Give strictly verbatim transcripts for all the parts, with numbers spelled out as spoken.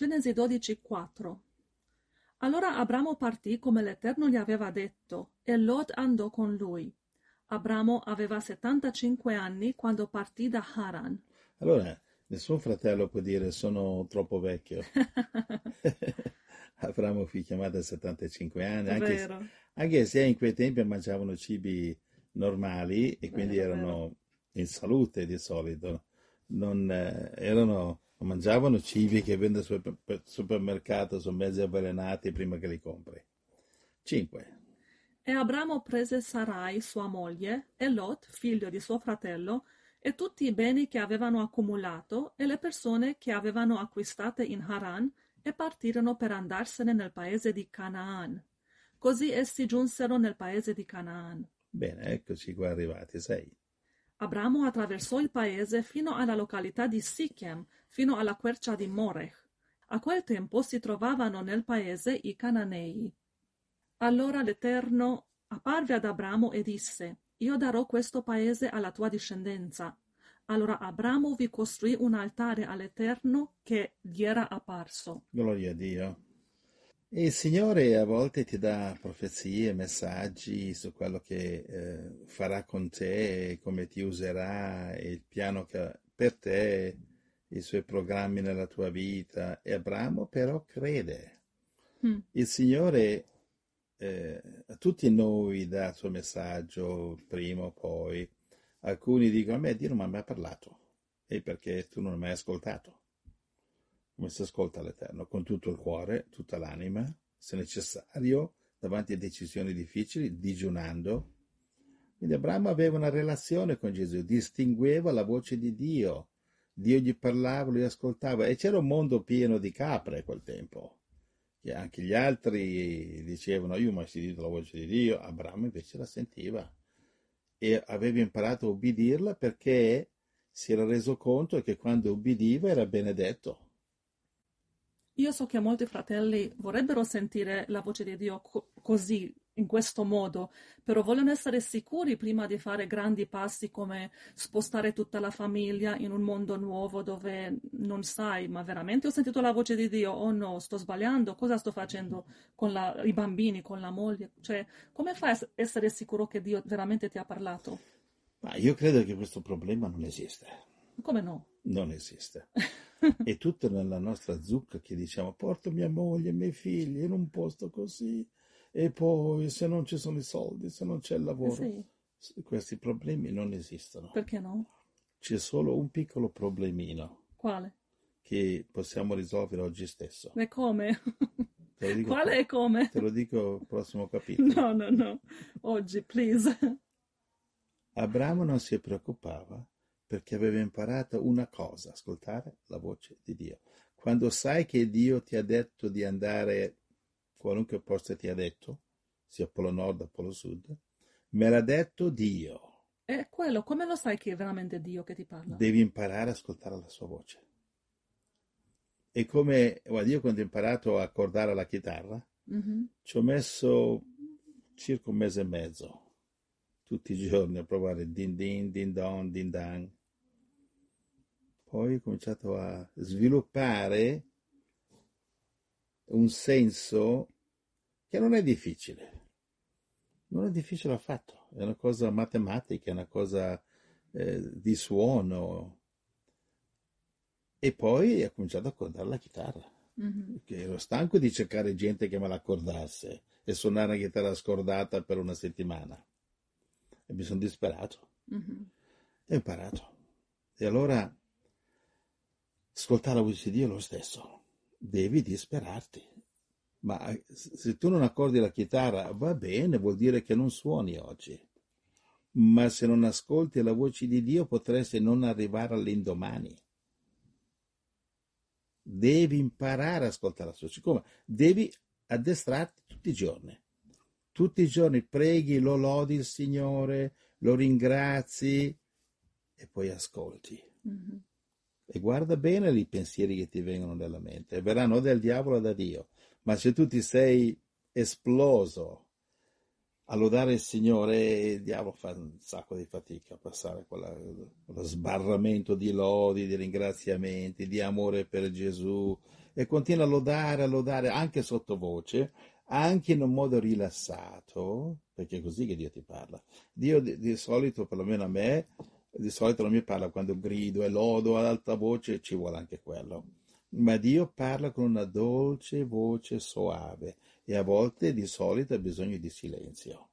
Genesi dodici quattro. Allora Abramo partì come l'Eterno gli aveva detto, e Lot andò con lui. Abramo aveva settantacinque anni quando partì da Haran. Allora, nessun fratello può dire sono troppo vecchio. Avramo fu chiamato a settantacinque anni, anche, se- Vero, anche se in quei tempi mangiavano cibi normali e quindi vero, vero. erano in salute di solito. Non, eh, erano, mangiavano cibi che vendono al super- supermercato, sono mezzi avvelenati prima che li compri. cinque. E Abramo prese Sarai, sua moglie, e Lot, figlio di suo fratello, e tutti i beni che avevano accumulato e le persone che avevano acquistate in Haran, e partirono per andarsene nel paese di Canaan. Così essi giunsero nel paese di Canaan. Bene, eccoci qua arrivati, sei. Abramo attraversò il paese fino alla località di Sichem, fino alla quercia di Morech. A quel tempo si trovavano nel paese i Cananei. Allora l'Eterno apparve ad Abramo e disse: Io darò questo paese alla tua discendenza. Allora Abramo vi costruì un altare all'Eterno che gli era apparso. Gloria a Dio. E il Signore a volte ti dà profezie, messaggi su quello che eh, farà con te, come ti userà, e il piano che ha per te, i suoi programmi nella tua vita. E Abramo però crede. Hmm. Il Signore eh, a tutti noi dà il suo messaggio, prima o poi. Alcuni dicono: a me Dio non mi ha mai parlato. E perché tu non hai mai ascoltato? Come si ascolta l'Eterno? Con tutto il cuore, tutta l'anima, se necessario, davanti a decisioni difficili, digiunando. Quindi Abramo aveva una relazione con Gesù, distingueva la voce di Dio. Dio gli parlava, lui ascoltava, e c'era un mondo pieno di capre a quel tempo. Che anche gli altri dicevano: io ho mai sentito la voce di Dio. Abramo invece la sentiva e aveva imparato a ubbidirla, perché si era reso conto che quando ubbidiva era benedetto. Io so che molti fratelli vorrebbero sentire la voce di Dio co- così, in questo modo, però vogliono essere sicuri prima di fare grandi passi come spostare tutta la famiglia in un mondo nuovo dove non sai, ma veramente ho sentito la voce di Dio? Oh no, sto sbagliando, cosa sto facendo con la- i bambini, con la moglie? Cioè, come fai a s- essere sicuro che Dio veramente ti ha parlato? Ma io credo che questo problema non esiste. Come no? Non esiste. È tutto nella nostra zucca che diciamo: porto mia moglie e i miei figli in un posto così, e poi se non ci sono i soldi, se non c'è il Eh lavoro. sì, Questi problemi non esistono. perché no? C'è solo un piccolo problemino Quale? che possiamo risolvere oggi stesso. E come? Te lo dico, Quale e come? te lo dico al prossimo capitolo. No, no, no. Oggi, please. Abramo non si preoccupava perché aveva imparato una cosa: ascoltare la voce di Dio. Quando sai che Dio ti ha detto di andare qualunque posto ti ha detto, sia Polo Nord o Polo Sud, me l'ha detto Dio. E quello, come lo sai che è veramente Dio che ti parla? Devi imparare ad ascoltare la sua voce. E come, guarda, io quando ho imparato a accordare la chitarra, Mhm. ci ho messo circa un mese e mezzo, tutti i giorni, a provare din din, din don, din dan. Poi ho cominciato a sviluppare un senso che non è difficile. Non è difficile affatto, è una cosa matematica, è una cosa eh, di suono. E poi ho cominciato a accordare la chitarra, Mhm. che ero stanco di cercare gente che me la accordasse e suonare una chitarra scordata per una settimana. E mi sono disperato Mhm. e ho imparato. E allora ascoltare la voce di Dio è lo stesso, devi disperarti. Ma se tu non accordi la chitarra, va bene, vuol dire che non suoni oggi. Ma se non ascolti la voce di Dio, potresti non arrivare all'indomani. Devi imparare ad ascoltare la sua voce. Come? Devi addestrarti tutti i giorni. Tutti i giorni preghi, lo lodi il Signore, lo ringrazi e poi ascolti. Mhm. E guarda bene i pensieri che ti vengono nella mente. E verranno o del diavolo o da Dio. Ma se tu ti sei esploso a lodare il Signore, e il diavolo fa un sacco di fatica a passare quella- quello sbarramento di lodi, di ringraziamenti, di amore per Gesù, e continua a lodare, a lodare anche sottovoce, anche in un modo rilassato, perché è così che Dio ti parla. Dio di, di solito, perlomeno a me, di solito non mi parla quando grido e lodo ad alta voce, ci vuole anche quello. Ma Dio parla con una dolce voce soave, e a volte di solito ha bisogno di silenzio.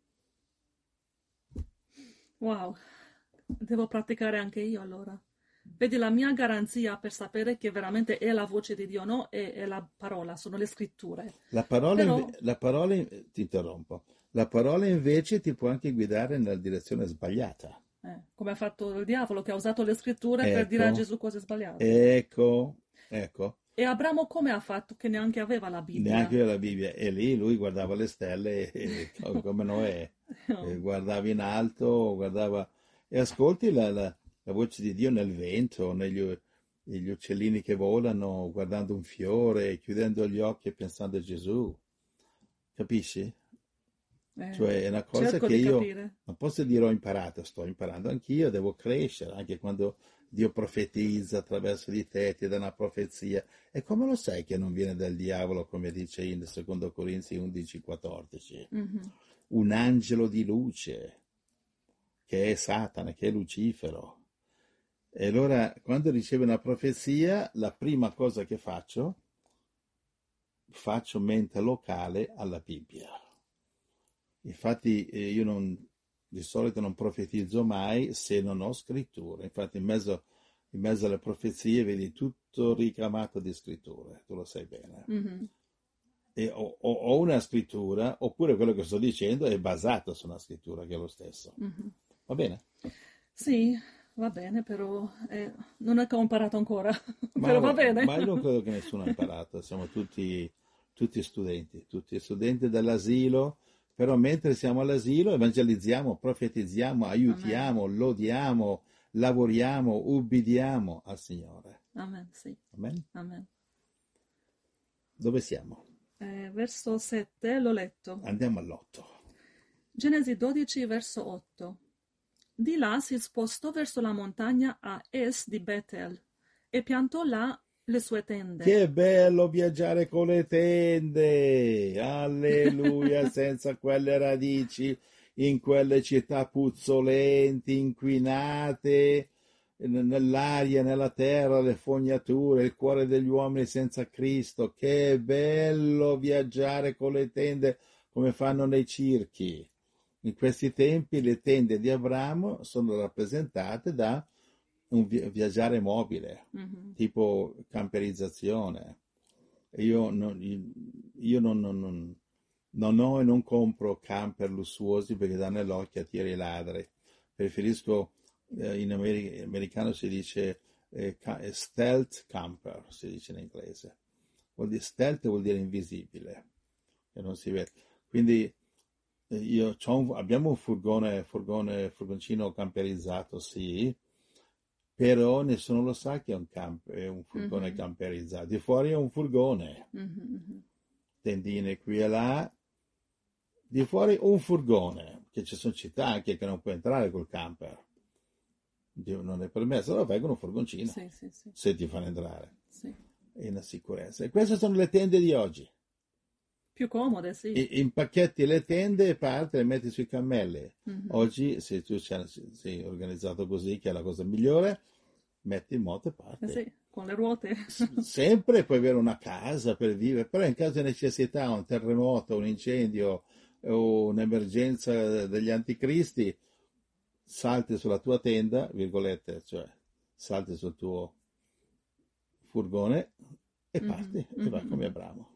Wow, devo praticare anche io allora. Vedi, la mia garanzia per sapere che veramente è la voce di Dio, no? È, è la parola, sono le scritture. La parola, Però, inve- la parola in- ti interrompo. La parola invece ti può anche guidare nella direzione sbagliata. eh, come ha fatto il diavolo che ha usato le scritture per dire a Ecco, Gesù cose sbagliate. ecco, ecco. E Abramo come ha fatto che neanche aveva la Bibbia? Neanche la Bibbia. E lì lui guardava le stelle, e- e- come Noè. E guardava in alto, guardava... E ascolti la, la- la voce di Dio nel vento, negli, negli uccellini che volano, guardando un fiore, chiudendo gli occhi e pensando a Gesù. Capisci? Eh, Cioè è una cosa cerco che di io capire. non posso dire ho imparato, sto imparando anch'io, devo crescere, anche quando Dio profetizza attraverso di te, ti dà una profezia. E come lo sai che non viene dal diavolo, come dice in secondo Corinzi undici quattordici? Mhm. Un angelo di luce, che è Satana, che è Lucifero. E allora, quando riceve una profezia, la prima cosa che faccio, faccio mente locale alla Bibbia. Infatti eh, io non, di solito non profetizzo mai se non ho scritture. Infatti in mezzo, in mezzo alle profezie vedi tutto ricamato di scritture, tu lo sai bene. Mhm. E ho, ho- ho una scrittura, oppure quello che sto dicendo è basato su una scrittura che è lo stesso. Mhm. Va bene? Sì, va bene, però eh, non è che ho imparato ancora, Ma, però va bene. ma io non credo che nessuno ha imparato, siamo tutti, tutti studenti, tutti studenti dell'asilo, però mentre siamo all'asilo evangelizziamo, profetizziamo, Amen, aiutiamo, lodiamo, lavoriamo, ubbidiamo al Signore. amen, sì, Amen? amen. Dove siamo? Eh, verso sette l'ho letto. Andiamo all'otto. Genesi dodici, verso otto. Di là si spostò verso la montagna a est di Betel e piantò là le sue tende. Che bello viaggiare con le tende, alleluia, senza quelle radici in quelle città puzzolenti, inquinate, n- nell'aria, nella terra, le fognature, il cuore degli uomini senza Cristo. Che bello viaggiare con le tende come fanno nei circhi. In questi tempi le tende di Abramo sono rappresentate da un vi- viaggiare mobile, Mhm, tipo camperizzazione. Io non, io non, non- non- non ho e non compro camper lussuosi perché danno l'occhio a tiri e ladri. Preferisco, eh, in ameri- americano si dice eh, ca- eh, stealth camper, si dice in inglese. Vuol dire, stealth vuol dire invisibile, che non si vede. Quindi eh, io c'ho un- abbiamo un furgone, furgone, furgoncino camperizzato, sì, però nessuno lo sa che è un, camp- è un furgone mhm, camperizzato. Di fuori è un furgone, mhm, mhm. tendine qui e là. Di fuori un furgone, che ci sono città anche che non puoi entrare col camper. Dio, non è permesso, allora vengono un furgoncino, Sì, sì, sì, se ti fanno entrare, sì. è una sicurezza. E queste sono le tende di oggi. Più comode, sì. I- impacchetti le tende e parti e le metti sui cammelli. Mhm. Oggi, se tu sei sei organizzato così, che è la cosa migliore, metti in moto e Eh parti. sì, con le ruote. S- Sempre puoi avere una casa per vivere, però in caso di necessità, un terremoto, un incendio o un'emergenza degli anticristi, salti sulla tua tenda, virgolette, cioè salti sul tuo furgone e Mhm, parti e vai mhm, come mhm. Abramo.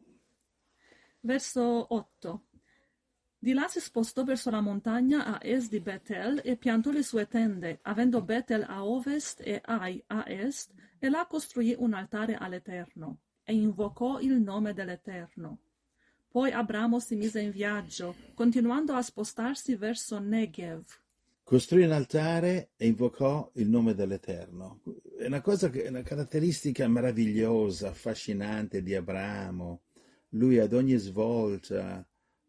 Verso otto. Di là si spostò verso la montagna a est di Betel e piantò le sue tende, avendo Betel a ovest e Ai a est, e là costruì un altare all'Eterno, e invocò il nome dell'Eterno. Poi Abramo si mise in viaggio, continuando a spostarsi verso Negev. Costruì un altare e invocò il nome dell'Eterno. È una cosa che, è una caratteristica meravigliosa, affascinante di Abramo. Lui ad ogni svolta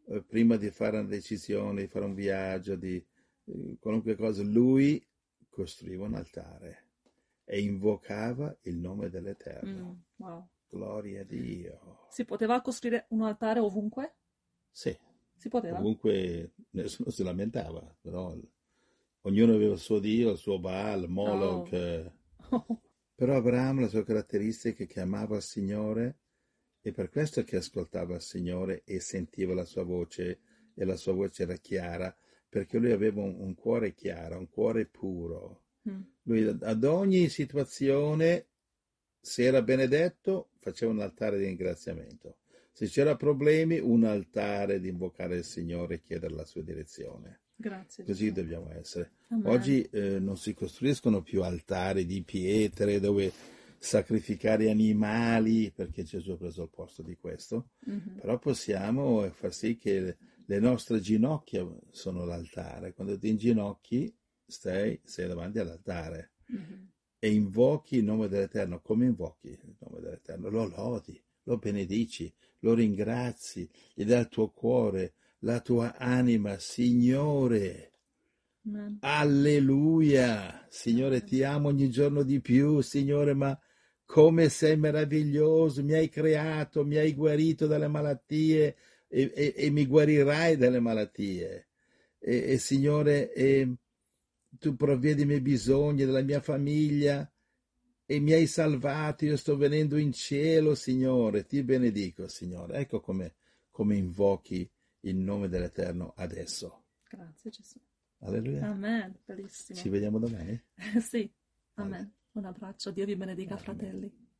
eh, prima di fare una decisione, di fare un viaggio, di eh, qualunque cosa, lui costruiva un altare e invocava il nome Mm, dell'Eterno. wow. Gloria a Dio. Si poteva costruire un altare ovunque? Sì, Si poteva? ovunque nessuno si lamentava, però ognuno aveva il suo Dio, il suo Baal, Moloch. Oh. eh. Però Abramo, la sua caratteristica è che amava il Signore e per questo che ascoltava il Signore e sentiva la sua voce e la sua voce era chiara, perché lui aveva un, un cuore chiaro, un cuore puro. Mm, Lui ad ogni situazione, se era benedetto, faceva un altare di ringraziamento. Se c'era problemi, un altare di invocare il Signore e chiedere la sua direzione. grazie Così Gesù. dobbiamo essere. Amen. Oggi eh, non si costruiscono più altari di pietre dove sacrificare animali, perché Gesù ha preso il posto di questo, Mhm, però possiamo far sì che le nostre ginocchia sono l'altare. Quando ti inginocchi, stai, sei davanti all'altare mhm. e invochi il nome dell'Eterno. Come invochi il nome dell'Eterno? Lo lodi, lo benedici, lo ringrazi, gli dai il tuo cuore, la tua anima, Signore. Amen. Alleluia! Signore, Amen. ti amo ogni giorno di più, Signore, ma come sei meraviglioso, mi hai creato, mi hai guarito dalle malattie e, e- e mi guarirai dalle malattie. E, e, Signore, e tu provvedi i miei bisogni, della mia famiglia e mi hai salvato, io sto venendo in cielo, Signore, ti benedico, Signore. Ecco come, come invochi il nome dell'Eterno adesso. Grazie Gesù. Alleluia. Amen. Ci Bellissimo. vediamo domani. Sì. Amen. Amen. Un abbraccio. Dio vi benedica, Amen. fratelli.